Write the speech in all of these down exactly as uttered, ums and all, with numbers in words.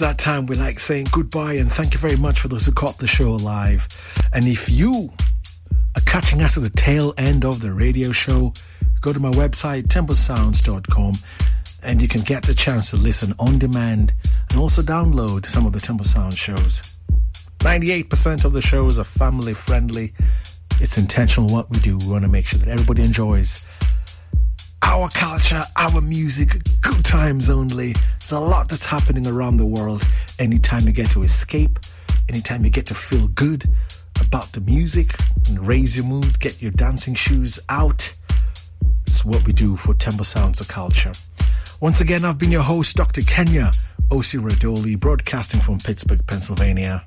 that time we like saying goodbye and thank you very much for those who caught the show live. And if you are catching us at the tail end of the radio show, go to my website, temple sounds dot com, and you can get the chance to listen on demand and also download some of the Temple Sound shows. ninety-eight percent of the shows are family friendly. It's intentional what we do. We want to make sure that everybody enjoys our culture, our music, good times only. There's a lot that's happening around the world. Anytime you get to escape, anytime you get to feel good about the music and raise your mood, get your dancing shoes out, it's what we do for Temple Sounds of Culture. Once again, I've been your host, Doctor Kenya Osi-Radoli, broadcasting from Pittsburgh, Pennsylvania.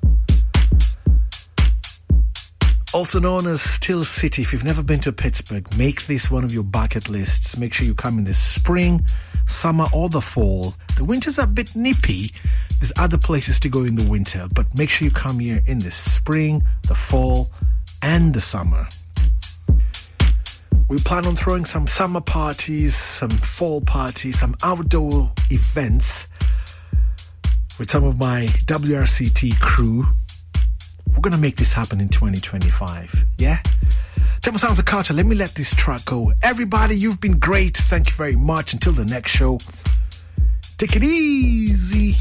Also known as Still City. If you've never been to Pittsburgh, make this one of your bucket lists. Make sure you come in the spring, summer, or the fall. The winter's a bit nippy. There's other places to go in the winter, but make sure you come here in the spring, the fall, and the summer. We plan on throwing some summer parties, some fall parties, some outdoor events with some of my W R C T crew. We're going to make this happen in twenty twenty-five, yeah? Temple Sounds of Culture, let me let this track go. Everybody, you've been great. Thank you very much. Until the next show, take it easy.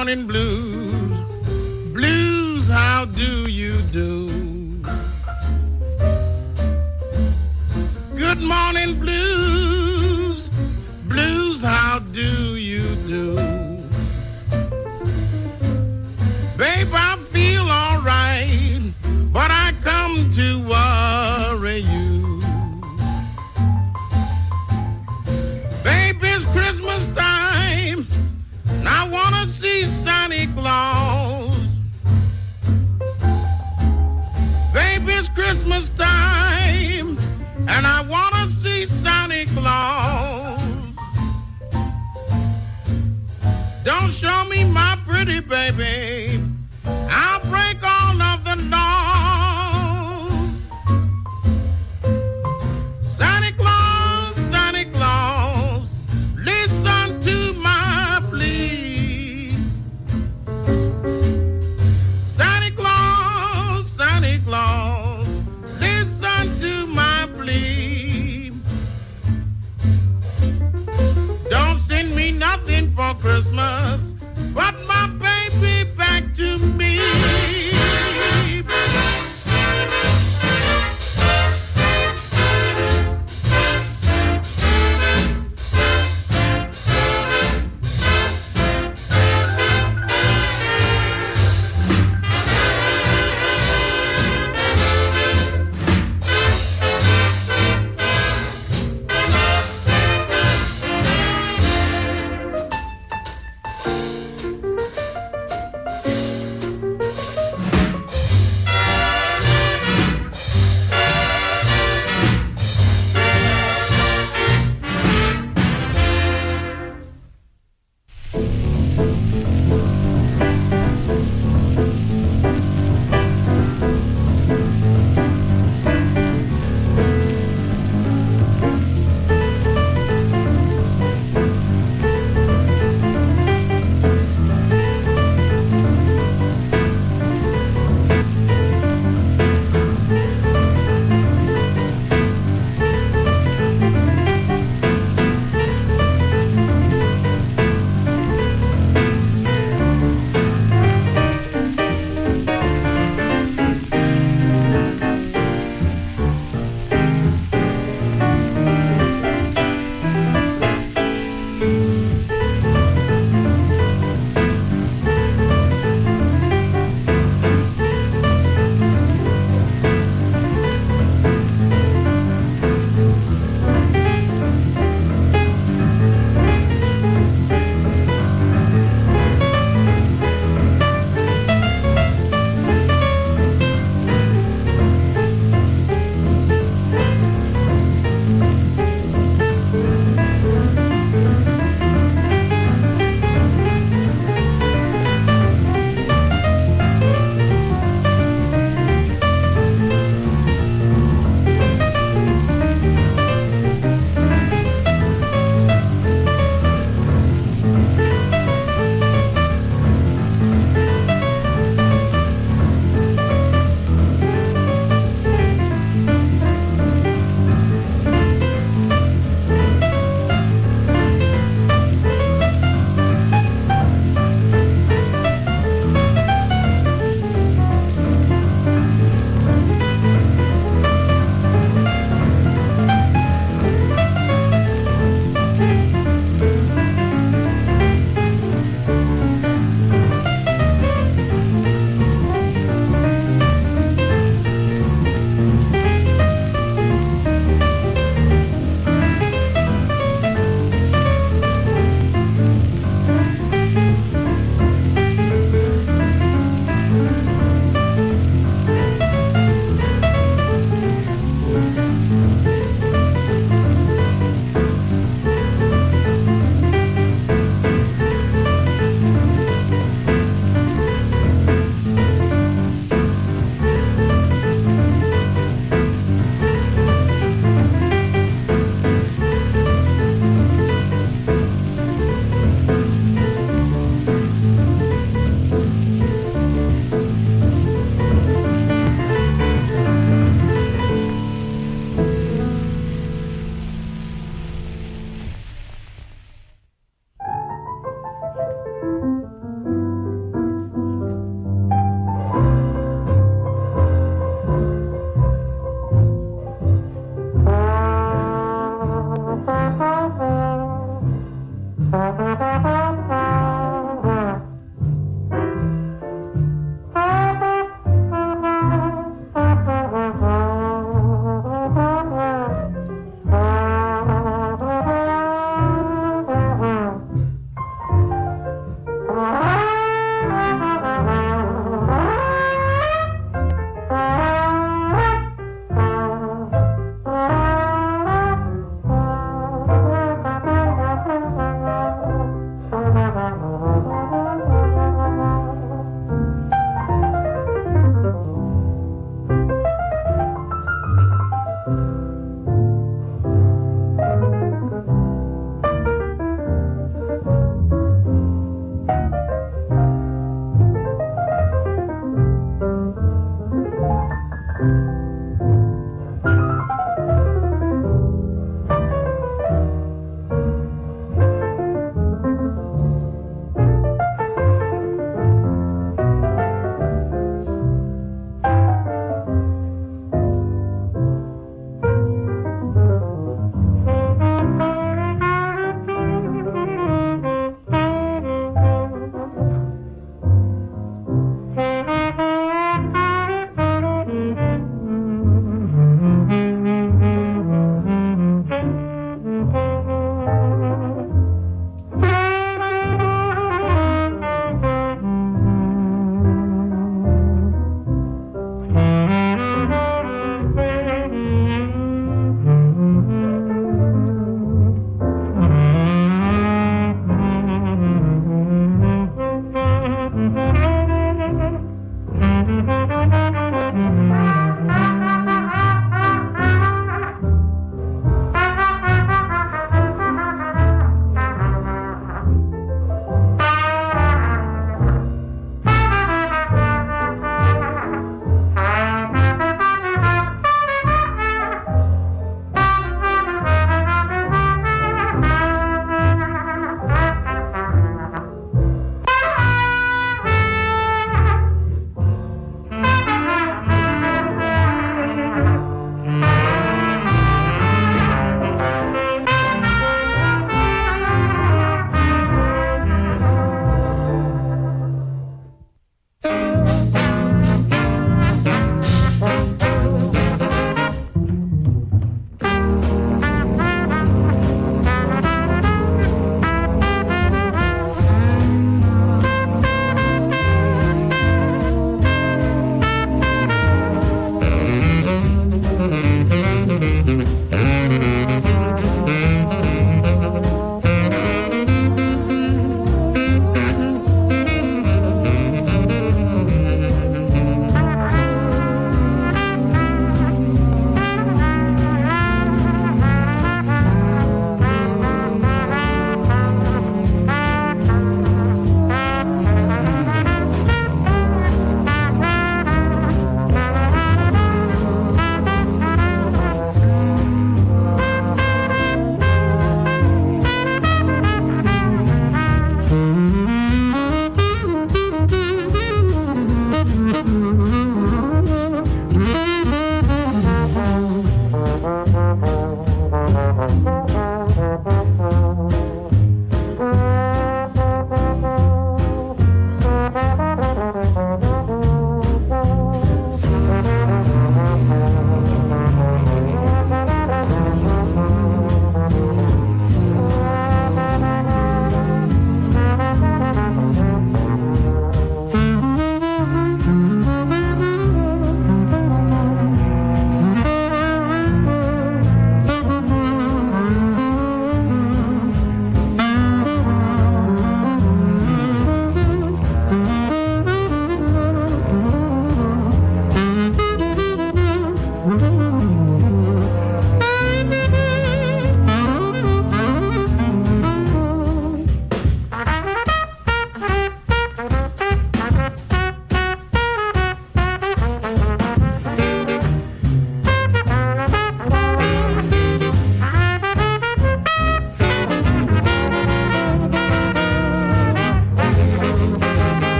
morning blues. Blues, how do you do? Good morning blues. Blues, how do you do? Babe, I feel all right, but I come to worry you. Babe, it's Christmas time, and I want to see Santa Claus. Babe, it's Christmas time, and I want to see Santa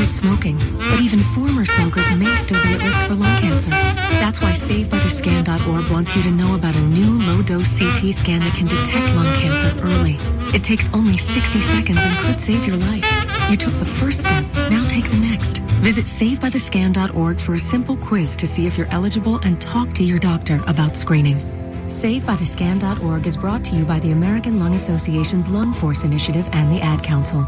quit smoking, but even former smokers may still be at risk for lung cancer. That's why Save By The Scan dot org wants you to know about a new low-dose C T scan that can detect lung cancer early. It takes only sixty seconds and could save your life. You took the first step, now take the next. Visit Save By The Scan dot org for a simple quiz to see if you're eligible and talk to your doctor about screening. Save By The Scan dot org is brought to you by the American Lung Association's Lung Force Initiative and the Ad Council.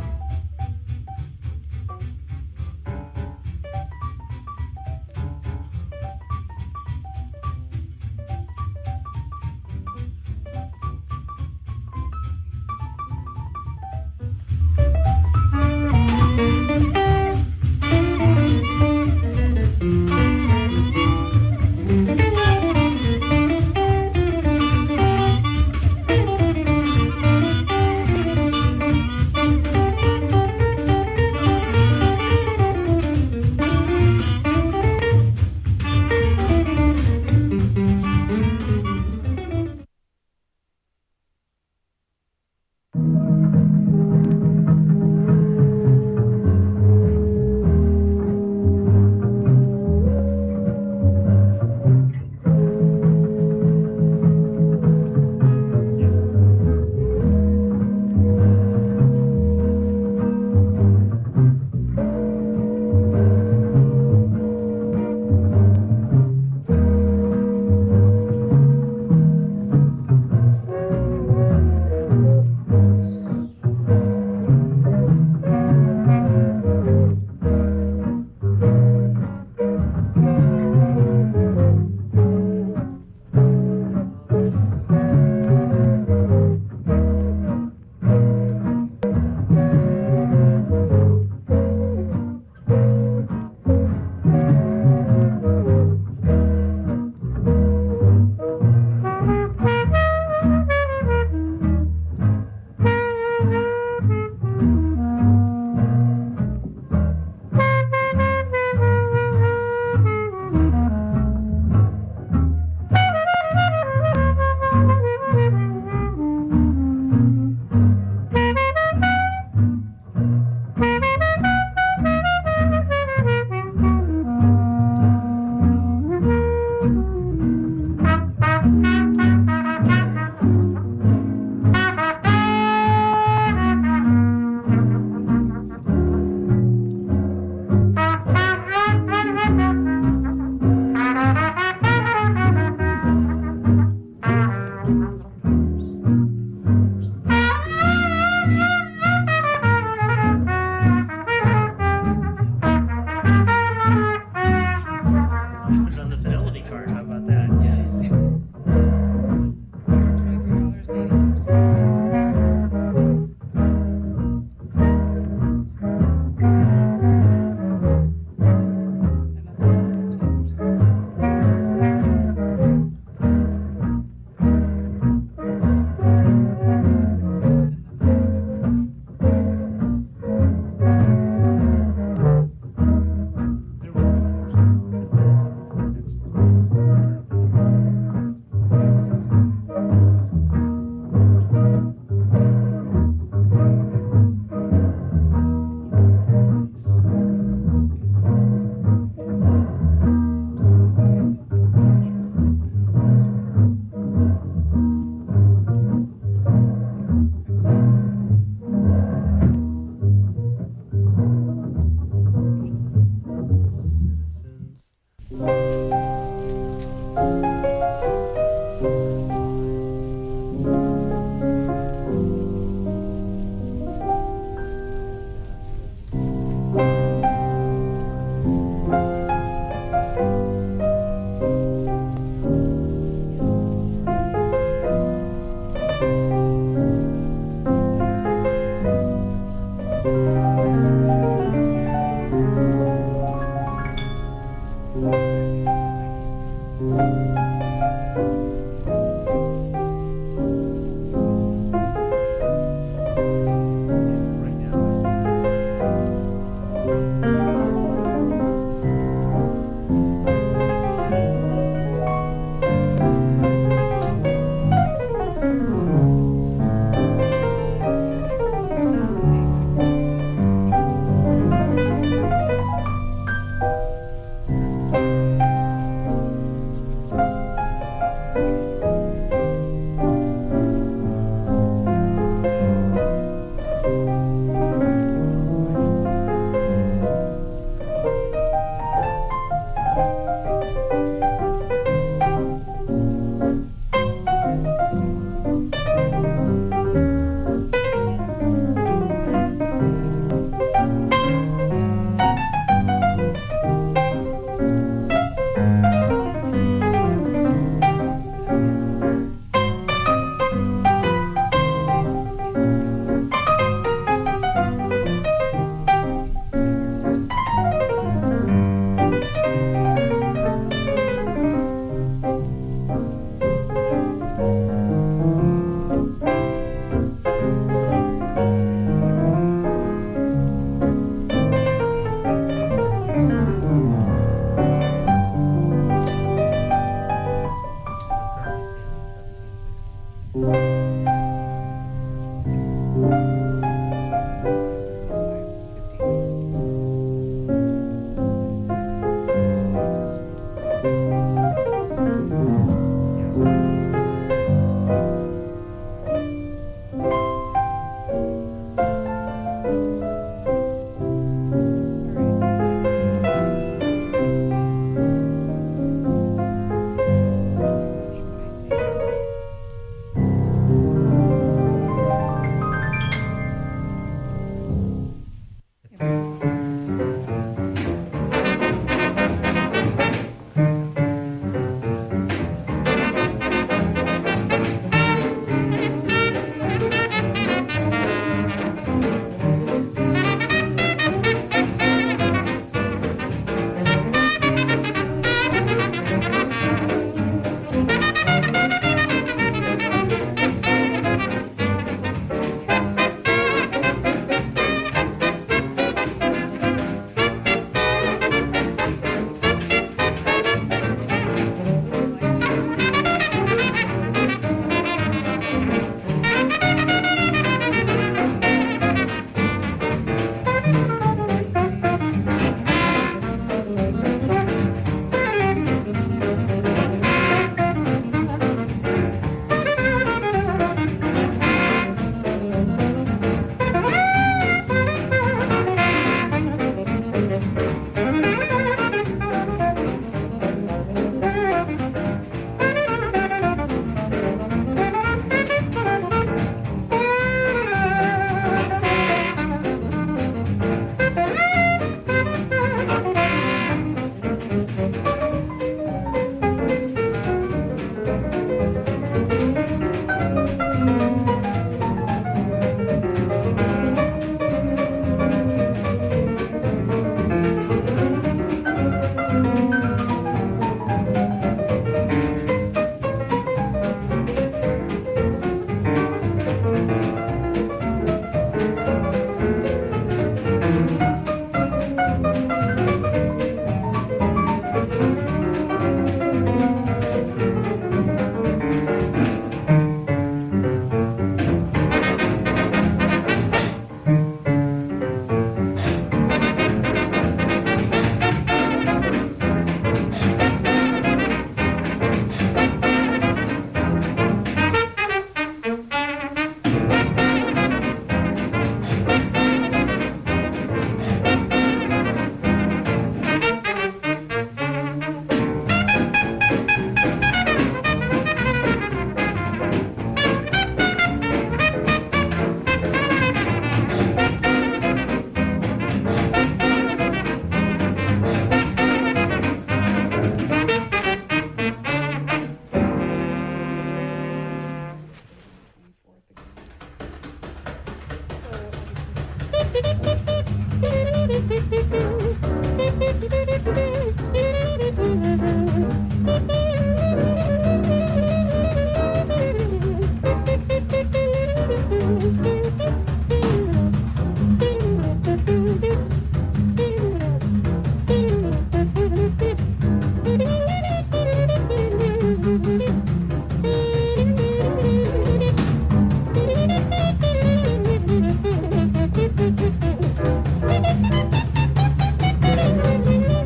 Thank you.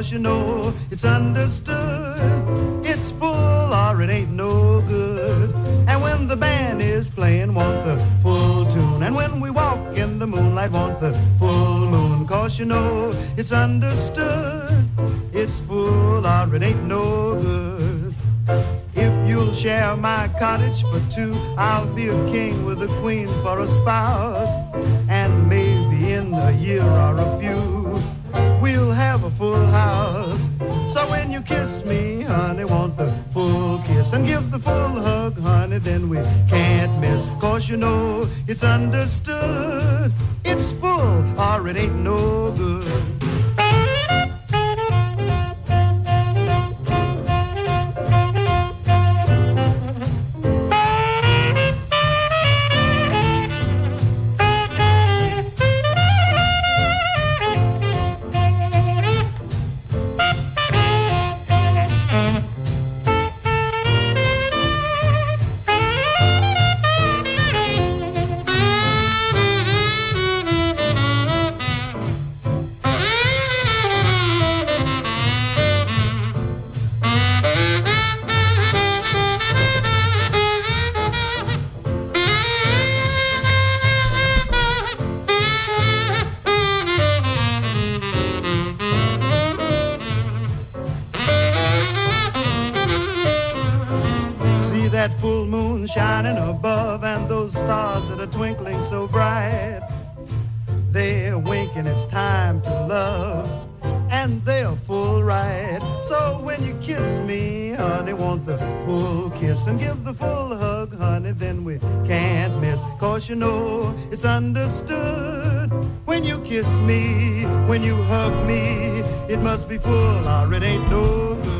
'cause you know it's understood. It's full or it ain't no good. And when the band is playing, want the full tune. And when we walk in the moonlight, want the full moon. 'Cause you know it's understood. It's full or it ain't no good. If you'll share my cottage for two, I'll be a king with a queen for a spouse. And maybe in a year or a few, we'll have a full house. So when you kiss me, honey, want the full kiss. And give the full hug, honey, then we can't miss. 'Cause you know it's understood. It's full or it ain't no good. That full moon shining above and those stars that are twinkling so bright. They're winking, it's time to love, and they're full right. So when you kiss me, honey, want the full kiss. And give the full hug, honey, then we can't miss. 'Cause you know it's understood. When you kiss me, when you hug me, it must be full or it ain't no good.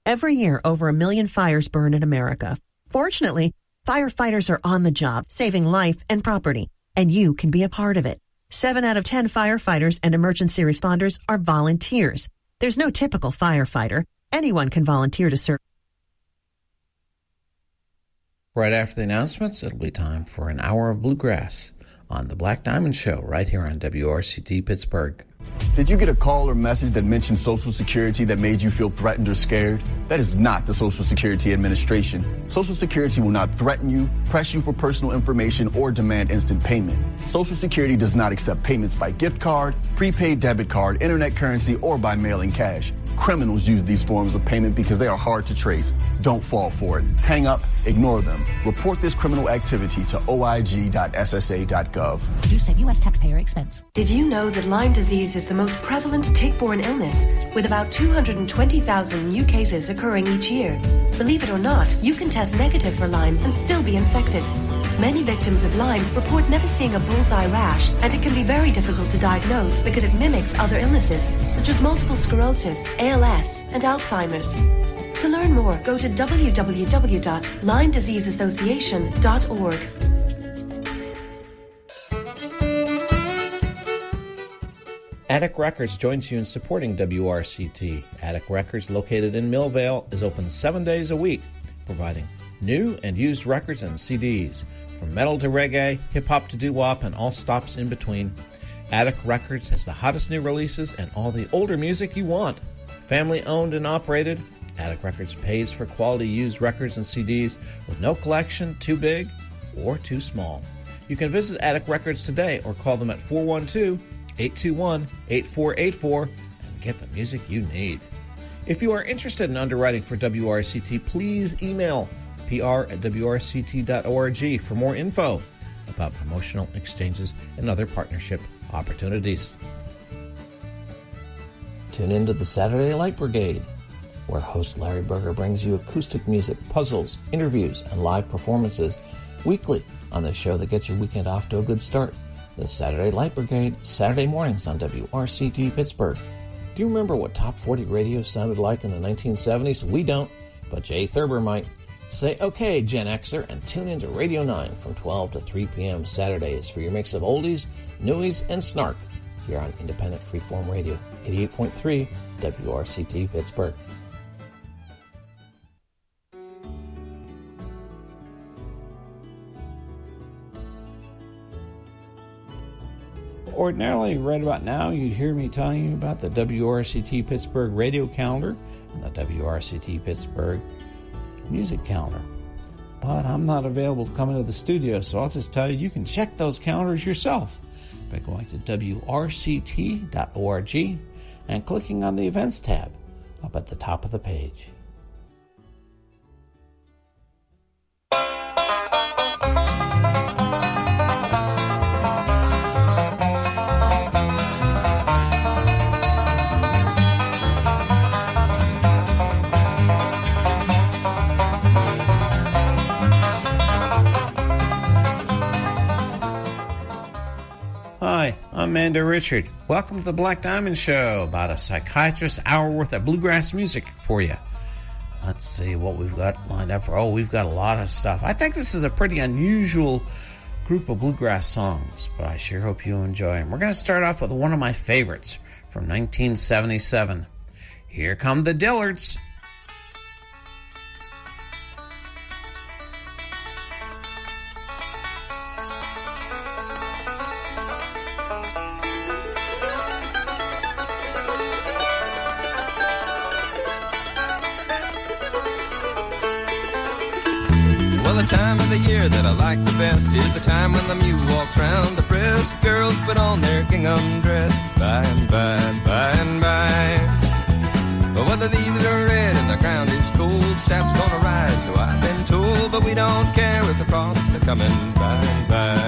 Every year, over a million fires burn in America. Fortunately, firefighters are on the job, saving life and property, and you can be a part of it. Seven out of ten firefighters and emergency responders are volunteers. There's no typical firefighter. Anyone can volunteer to serve. Right after the announcements, it'll be time for an hour of bluegrass on the Black Diamond Show right here on W R C T Pittsburgh. Did you get a call or message that mentioned Social Security that made you feel threatened or scared? That is not the Social Security Administration. Social Security will not threaten you, press you for personal information, or demand instant payment. Social Security does not accept payments by gift card, prepaid debit card, internet currency, or by mailing cash. Criminals use these forms of payment because they are hard to trace. Don't fall for it. Hang up, ignore them. Report this criminal activity to O I G dot S S A dot gov. Produced at U S taxpayer expense. Did you know that Lyme disease is the most prevalent tick-borne illness, with about two hundred twenty thousand new cases occurring each year? Believe it or not, you can test negative for Lyme and still be infected. Many victims of Lyme report never seeing a bullseye rash, and it can be very difficult to diagnose because it mimics other illnesses, such as multiple sclerosis, A L S, and Alzheimer's. To learn more, go to w w w dot lyme disease association dot org. Attic Records joins you in supporting W R C T. Attic Records, located in Millvale, is open seven days a week, providing new and used records and C Ds, from metal to reggae, hip-hop to doo-wop, and all stops in between. Attic Records has the hottest new releases and all the older music you want. Family owned and operated, Attic Records pays for quality used records and C Ds with no collection too big or too small. You can visit Attic Records today or call them at four one two, eight two one, eight four eight four and get the music you need. If you are interested in underwriting for W R C T, please email P R at W R C T dot org for more info about promotional exchanges and other partnership opportunities. Tune into the Saturday Light Brigade, where host Larry Berger brings you acoustic music, puzzles, interviews, and live performances weekly on the show that gets your weekend off to a good start. The Saturday Light Brigade, Saturday mornings on W R C T Pittsburgh. Do you remember what Top forty radio sounded like in the nineteen seventies? We don't, but Jay Thurber might. Say okay, Gen Xer, and tune into Radio nine from twelve to three p.m. Saturdays for your mix of oldies, newies, and snark here on Independent Freeform Radio, eighty-eight point three W R C T Pittsburgh. Ordinarily, right about now, you'd hear me telling you about the W R C T Pittsburgh radio calendar and the W R C T Pittsburgh music calendar. But I'm not available to come into the studio, so I'll just tell you, you can check those calendars yourself by going to W R C T dot org and clicking on the Events tab up at the top of the page. Hi, I'm Amanda Richard. Welcome to the Black Diamond Show, about a psychiatrist's hour worth of bluegrass music for you. Let's see what we've got lined up for. Oh, we've got a lot of stuff. I think this is a pretty unusual group of bluegrass songs, but I sure hope you enjoy them. We're going to start off with one of my favorites from nineteen seventy-seven. Here come the Dillards. The time of the year that I like the best is the time when the mule walks round the press. Girls put on their gingham dress, by and by, by and by. But whether the leaves are red and the ground is cold, sap's gonna rise, so I've been told. But we don't care if the frosts are coming by and by.